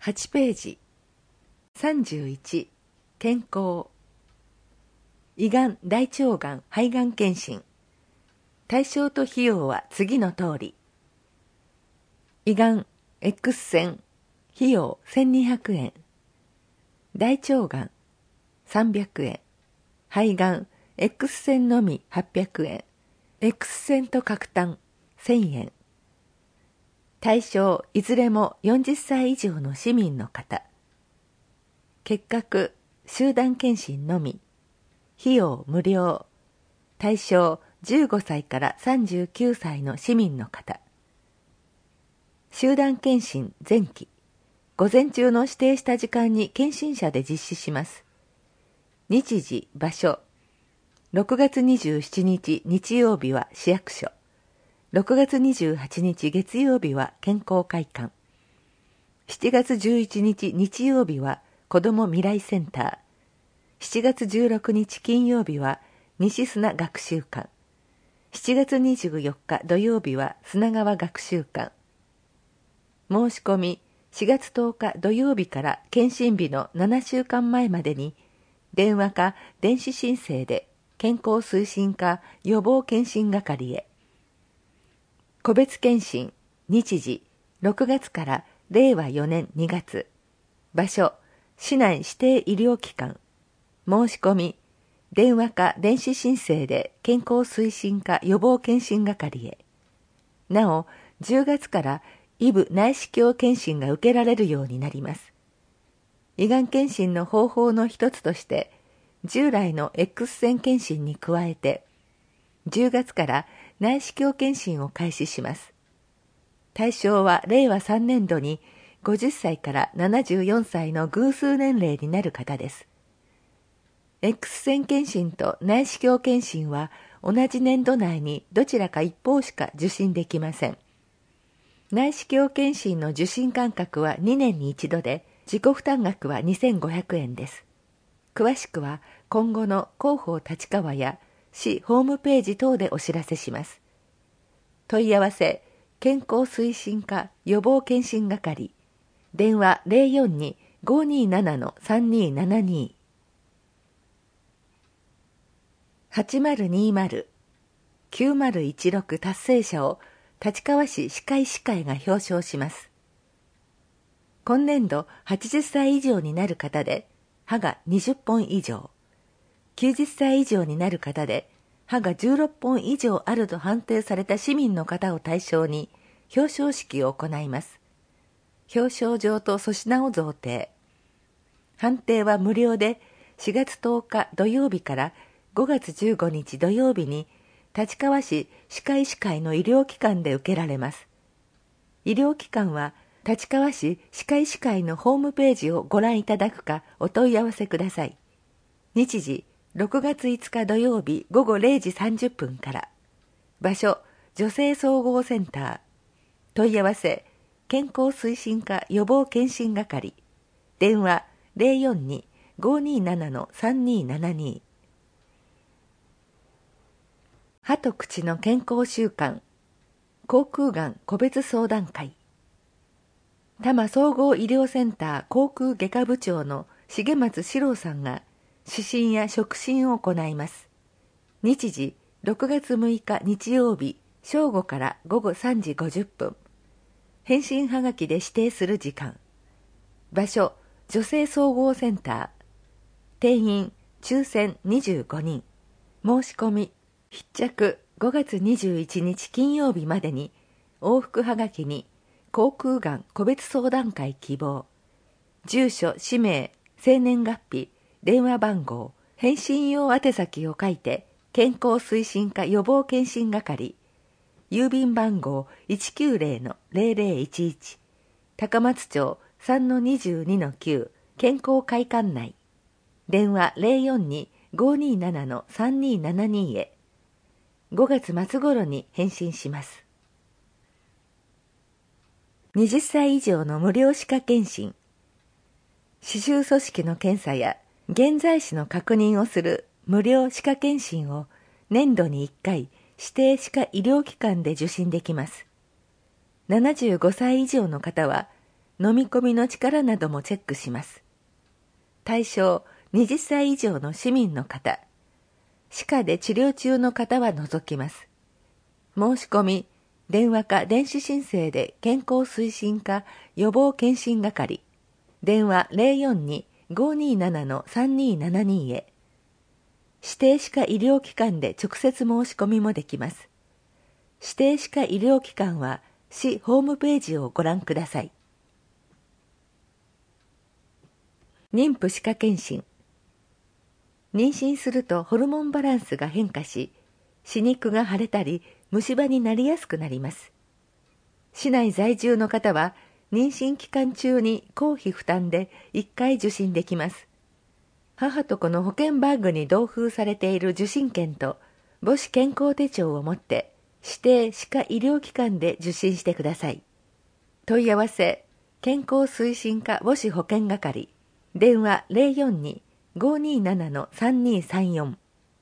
8ページ。31、健康。胃がん、大腸がん、肺がん検診。対象と費用は次の通り。胃がん、X 線、費用1200円。大腸がん、300円。肺がん、X 線のみ800円。X 線と角炭、1000円。対象、いずれも40歳以上の市民の方。結核、集団検診のみ。費用無料。対象、15歳から39歳の市民の方。集団検診前期。午前中の指定した時間に検診者で実施します。日時、場所。6月27日日曜日は市役所。6月28日月曜日は健康会館。7月11日日曜日は子ども未来センター。7月16日金曜日は西砂学習館。7月24日土曜日は砂川学習館。申し込み4月10日土曜日から検診日の7週間前までに電話か電子申請で健康推進課予防検診係へ。個別検診、日時、6月から令和4年2月。場所、市内指定医療機関。申し込み、電話か電子申請で健康推進課予防検診係へ。なお、10月から異部内視鏡検診が受けられるようになります。胃がん検診の方法の一つとして、従来の X 線検診に加えて、10月から内視鏡検診を開始します。対象は令和3年度に50歳から74歳の偶数年齢になる方です。X 線検診と内視鏡検診は同じ年度内にどちらか一方しか受診できません。内視鏡検診の受診間隔は2年に一度で、自己負担額は2500円です。詳しくは今後の広報立川や市ホームページ等でお知らせします。問い合わせ、健康推進課予防検診係、電話 042-527-3272。8020-9016達成者を立川市歯科医師会が表彰します。今年度80歳以上になる方で歯が20本以上、90歳以上になる方で歯が16本以上あると判定された市民の方を対象に表彰式を行います。表彰状と粗品を贈呈。判定は無料で4月10日土曜日から5月15日土曜日に立川市歯科医師会の医療機関で受けられます。医療機関は立川市歯科医師会のホームページをご覧いただくかお問い合わせください。日時、6月5日土曜日午後0時30分から。場所、女性総合センター。問い合わせ、健康推進課予防検診係。電話 042-527-3272。歯と口の健康週間。口腔がん個別相談会。多摩総合医療センター口腔外科部長の重松史郎さんが視診や触診を行います。日時、6月6日日曜日、正午から午後3時50分。返信はがきで指定する時間。場所、女性総合センター。定員、抽選25人。申し込み、必着5月21日金曜日までに、往復はがきに、口腔がん個別相談会希望。住所、氏名、生年月日、電話番号、返信用宛先を書いて、健康推進課予防検診係。郵便番号 190-0011 高松町 3-22-9 健康会館内。電話 042-527-3272 へ。5月末頃に返信します。20歳以上の無料歯科検診。歯周組織の検査や現在歯の確認をする無料歯科検診を年度に1回指定歯科医療機関で受診できます。75歳以上の方は飲み込みの力などもチェックします。対象20歳以上の市民の方、歯科で治療中の方は除きます。申し込み、電話か電子申請で健康推進課予防検診係、電話 042-527-3272 へ。指定歯科医療機関で直接申し込みもできます。指定歯科医療機関は市ホームページをご覧ください。妊婦歯科検診。妊娠するとホルモンバランスが変化し、歯肉が腫れたり虫歯になりやすくなります。市内在住の方は妊娠期間中に公費負担で1回受診できます。母と子の保険バッグに同封されている受診券と母子健康手帳を持って指定歯科医療機関で受診してください。問い合わせ、健康推進課母子保健係、電話 042-527-3234。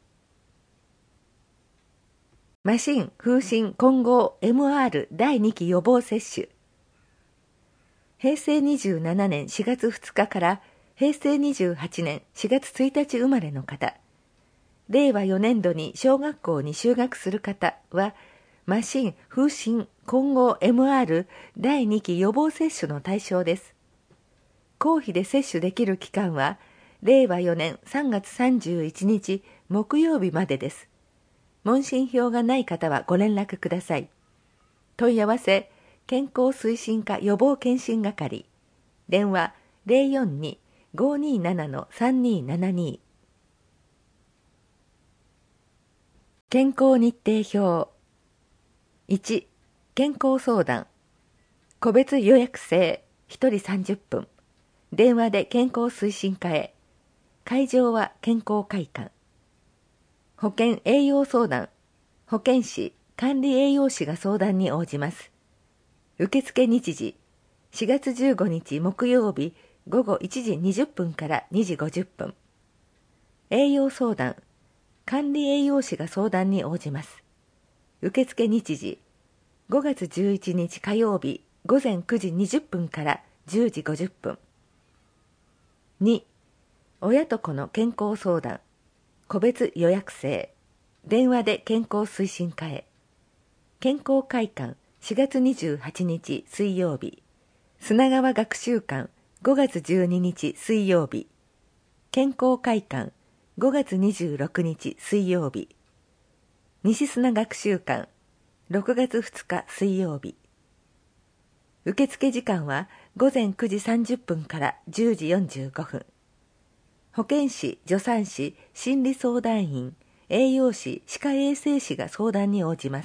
麻疹・風疹混合 MR 第2期予防接種。平成27年4月2日から平成28年4月1日生まれの方、令和4年度に小学校に就学する方は、麻疹・風疹混合 MR 第2期予防接種の対象です。公費で接種できる期間は、令和4年3月31日木曜日までです。問診票がない方はご連絡ください。問い合わせ、健康推進課予防検診係、電話 042-527-3272。健康日程表。1、健康相談。個別予約制、1人30分。電話で健康推進課へ。会場は健康会館。保健栄養相談。保健師、管理栄養士が相談に応じます。受付日時、4月15日木曜日午後1時20分から2時50分。栄養相談、管理栄養士が相談に応じます。受付日時、5月11日火曜日午前9時20分から10時50分。2、親と子の健康相談、個別予約制、電話で健康推進課へ。健康会館4月28日水曜日、砂川学習館5月12日水曜日、健康会館5月26日水曜日、西砂学習館6月2日水曜日。受付時間は午前9時30分から10時45分。保健師、助産師、心理相談員、栄養士、歯科衛生士が相談に応じます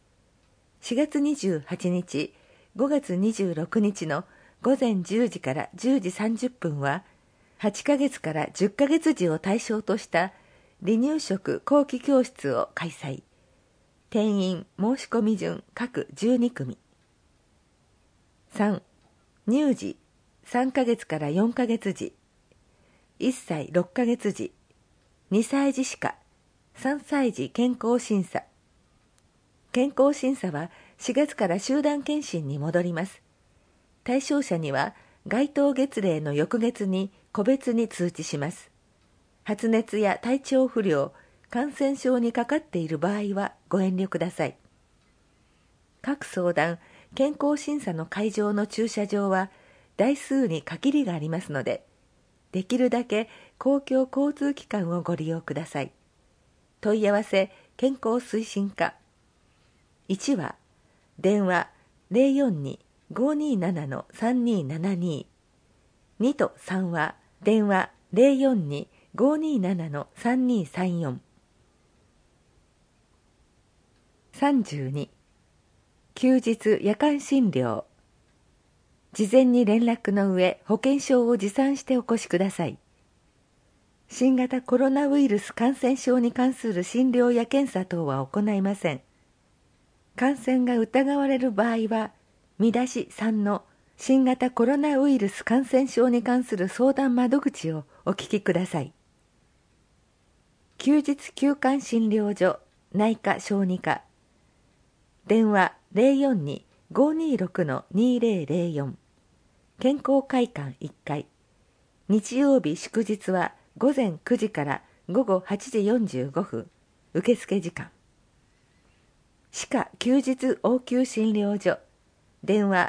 。4月28日、5月26日の午前10時から10時30分は、8ヶ月から10ヶ月児を対象とした離乳食後期教室を開催。定員申し込み順各12組。3、乳児3ヶ月から4ヶ月児、1歳6ヶ月児、2歳児歯科、3歳児健康審査。健康審査は4月から集団検診に戻ります。対象者には該当月例の翌月に個別に通知します。発熱や体調不良、感染症にかかっている場合はご遠慮ください。各相談、健康審査の会場の駐車場は台数に限りがありますので、できるだけ公共交通機関をご利用ください。問い合わせ、健康推進課。1は、電話 042-527-3272。2と3は、電話 042-527-3234。32、休日夜間診療。事前に連絡の上、保険証を持参してお越しください。新型コロナウイルス感染症に関する診療や検査等は行いません。感染が疑われる場合は、見出し3の新型コロナウイルス感染症に関する相談窓口をお聞きください。休日休館診療所内科小児科。電話 042-526-2004。 健康会館1階。日曜日祝日は午前9時から午後8時45分。受付時間。歯科休日応急診療所。電話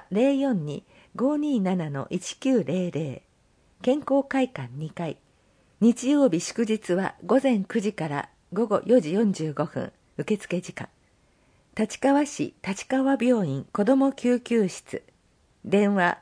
042-527-1900。健康会館2階。日曜日祝日は午前9時から午後4時45分。受付時間。立川市立川病院子ども救急室。電話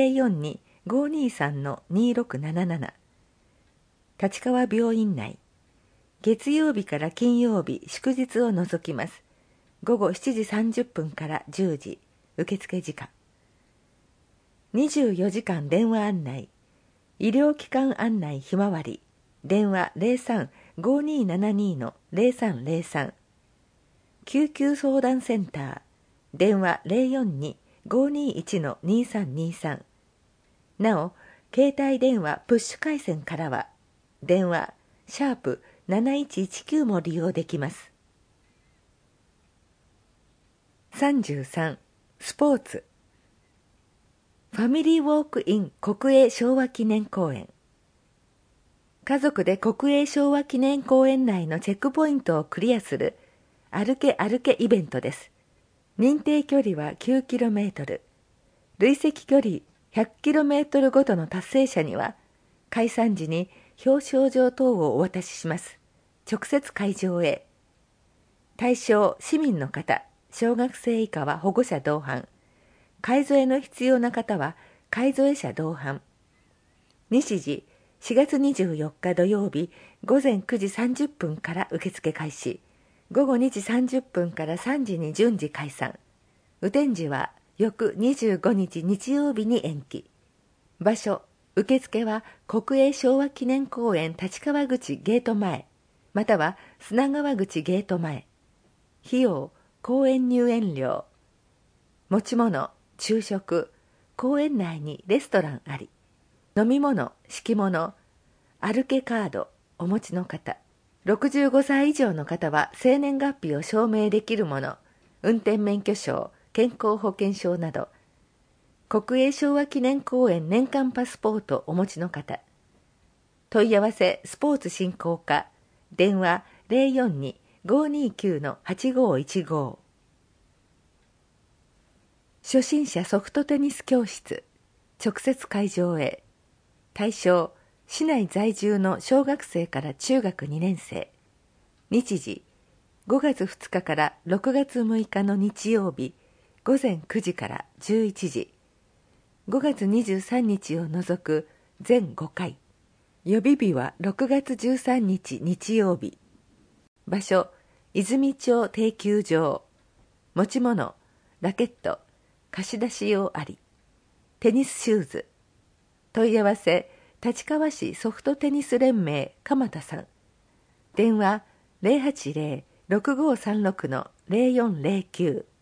042-523-2677。立川病院内。月曜日から金曜日祝日を除きます。午後7時30分から10時。受付時間。24時間電話案内。医療機関案内ひまわり。電話03-5272-0303。救急相談センター。電話042-521-2323。なお、携帯電話プッシュ回線からは、電話#7119も利用できます。33. スポーツ。ファミリーウォークイン国営昭和記念公園。家族で国営昭和記念公園内のチェックポイントをクリアする歩け歩けイベントです。認定距離は 9km。累積距離 100km ごとの達成者には、開山時に表彰状等をお渡しします。直接会場へ。対象市民の方、小学生以下は保護者同伴。介添えの必要な方は介添え者同伴。日時4月24日土曜日午前9時30分から受付開始。午後2時30分から3時に順次解散。雨天時は翌25日日曜日に延期。場所、受付は国営昭和記念公園立川口ゲート前、または砂川口ゲート前。費用、公園入園料。持ち物、昼食、公園内にレストランあり。飲み物、敷物、歩けカード、お持ちの方。65歳以上の方は生年月日を証明できるもの、運転免許証、健康保険証など。国営昭和記念公園年間パスポートお持ちの方。問い合わせスポーツ振興課。電話042-529-8515。初心者ソフトテニス教室。直接会場へ。対象、市内在住の小学生から中学2年生。日時、5月2日から6月6日の日曜日、午前9時から11時。5月23日を除く全5回。予備日は6月13日日曜日。場所、泉町定休場。持ち物、ラケット、貸し出し用あり。テニスシューズ。問い合わせ、立川市ソフトテニス連盟鎌田さん。電話080-6536-0409。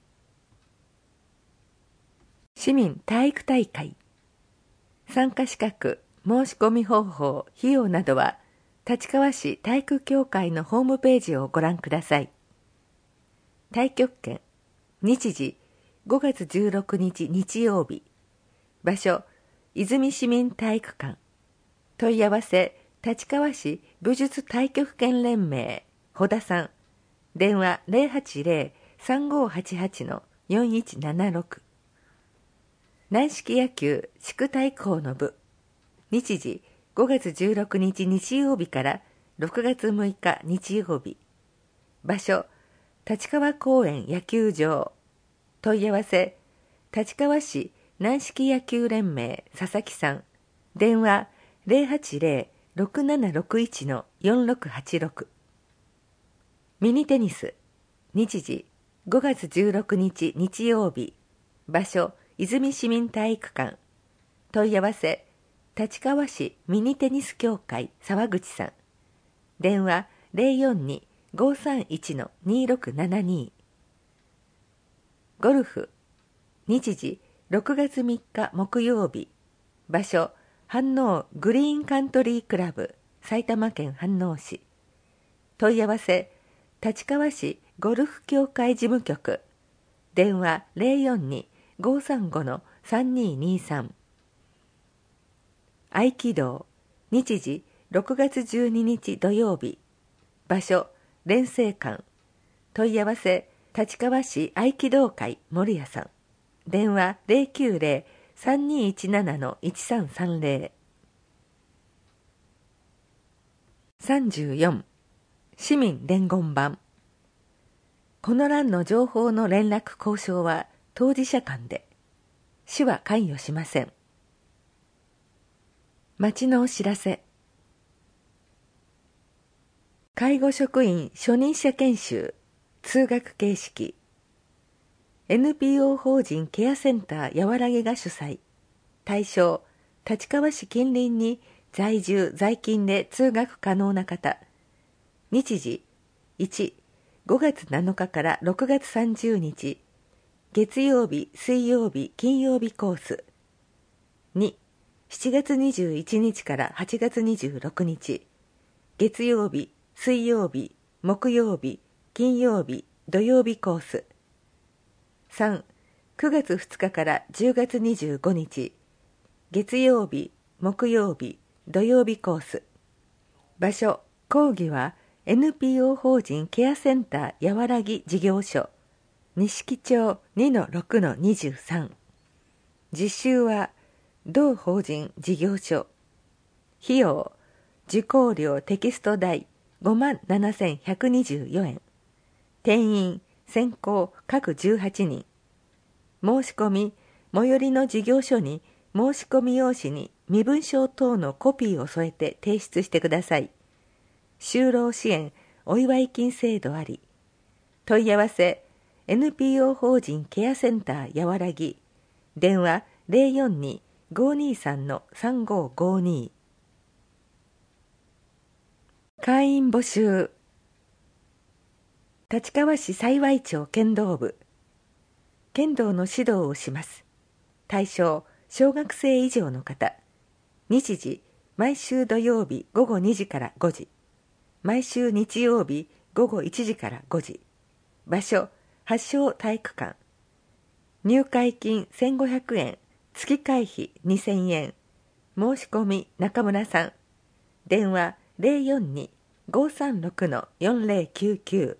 市民体育大会。参加資格、申し込み方法、費用などは立川市体育協会のホームページをご覧ください。太極拳。日時5月16日日曜日。場所、泉市民体育館。問い合わせ、立川市武術太極拳連盟保田さん。電話080-3588-4176。軟式野球地区対抗の部。日時5月16日日曜日から6月6日日曜日。場所、立川公園野球場。問い合わせ、立川市軟式野球連盟佐々木さん。電話080-6761-4686。ミニテニス。日時5月16日日曜日。場所、泉市民体育館。問い合わせ、立川市ミニテニス協会沢口さん。電話042-531-2672。ゴルフ。日時6月3日木曜日。場所、飯能グリーンカントリークラブ埼玉県飯能市。問い合わせ、立川市ゴルフ協会事務局。電話042-535-3223。 合気道、日時6月12日土曜日、場所連成館、問い合わせ立川市合気道会守屋さん、電話090-3217-1330。 34. 市民伝言板。この欄の情報の連絡交渉は当事者間で、市は関与しません。町のお知らせ。介護職員初任者研修通学形式。 NPO 法人ケアセンターやわらぎが主催。対象立川市近隣に在住在勤で通学可能な方。日時1、5月7日から6月30日、月曜日、水曜日、金曜日コース。2、7月21日から8月26日、月曜日、水曜日、木曜日、金曜日、土曜日コース。3、9月2日から10月25日、月曜日、木曜日、土曜日コース。場所、講義は NPO 法人ケアセンターやわらぎ事業所、錦町 2-6-23。実習は同法人事業所。費用、受講料テキスト代57,124円。定員先行各18人。申し込み、最寄りの事業所に申し込み用紙に身分証等のコピーを添えて提出してください。就労支援お祝い金制度あり。問い合わせ NPO 法人ケアセンターやわらぎ、電話042-523-3552。会員募集。立川市幸町剣道部。剣道の指導をします。対象小学生以上の方。日時毎週土曜日午後2時から5時、毎週日曜日午後1時から5時。場所発祥体育館。入会金1500円、月会費2000円。申し込み中村さん。電話042-536-4099。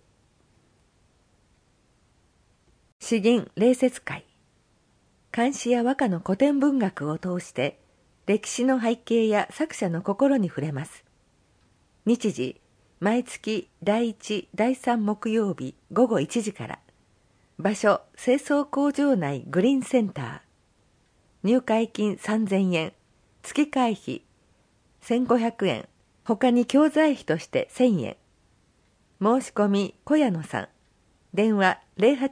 詩吟礼節会。漢詩や和歌の古典文学を通して歴史の背景や作者の心に触れます。日時毎月第1、第3木曜日午後1時から。場所清掃工場内グリーンセンター。入会金3000円、月会費1500円、他に教材費として1000円。申し込み小谷野さん。電話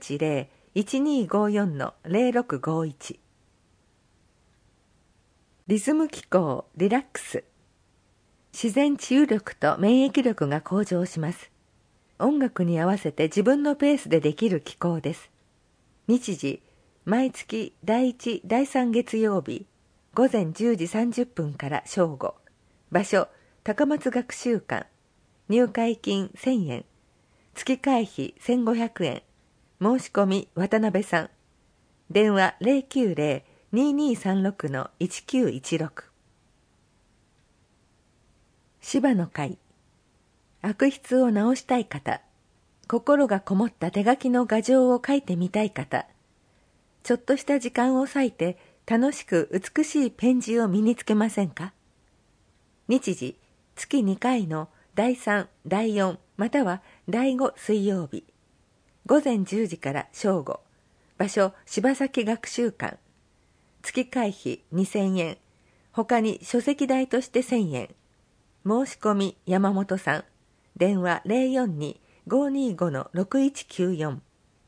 080-1254-0651。リズム機構リラックス。自然治癒力と免疫力が向上します。音楽に合わせて自分のペースでできる機構です。日時毎月第1、第3月曜日午前10時30分から正午。場所高松学習館。入会金1000円、月会費1500円。申し込み渡辺さん。電話090-2236-1916。芝の会。悪筆を直したい方、心がこもった手書きの画像を書いてみたい方、ちょっとした時間を割いて楽しく美しいペン字を身につけませんか？日時月2回の第3、第4または第5水曜日。午前10時から正午。場所柴崎学習館。月会費2000円。他に書籍代として1000円。申し込み山本さん。電話042-525-6194。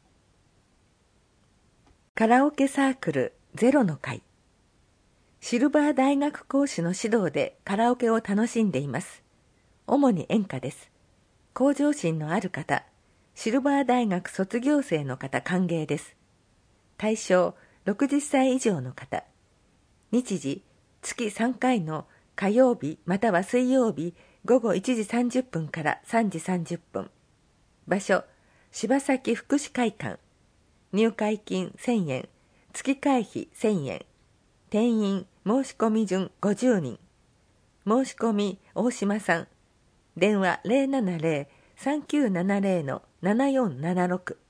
カラオケサークルゼロの会。シルバー大学講師の指導でカラオケを楽しんでいます。主に演歌です。向上心のある方、シルバー大学卒業生の方歓迎です。対象60歳以上の方。日時月3回の火曜日または水曜日午後1時30分から3時30分。場所柴崎福祉会館。入会金1000円、月会費1000円。定員申し込み順50人。 申し込み大島さん。電話070-3970-7476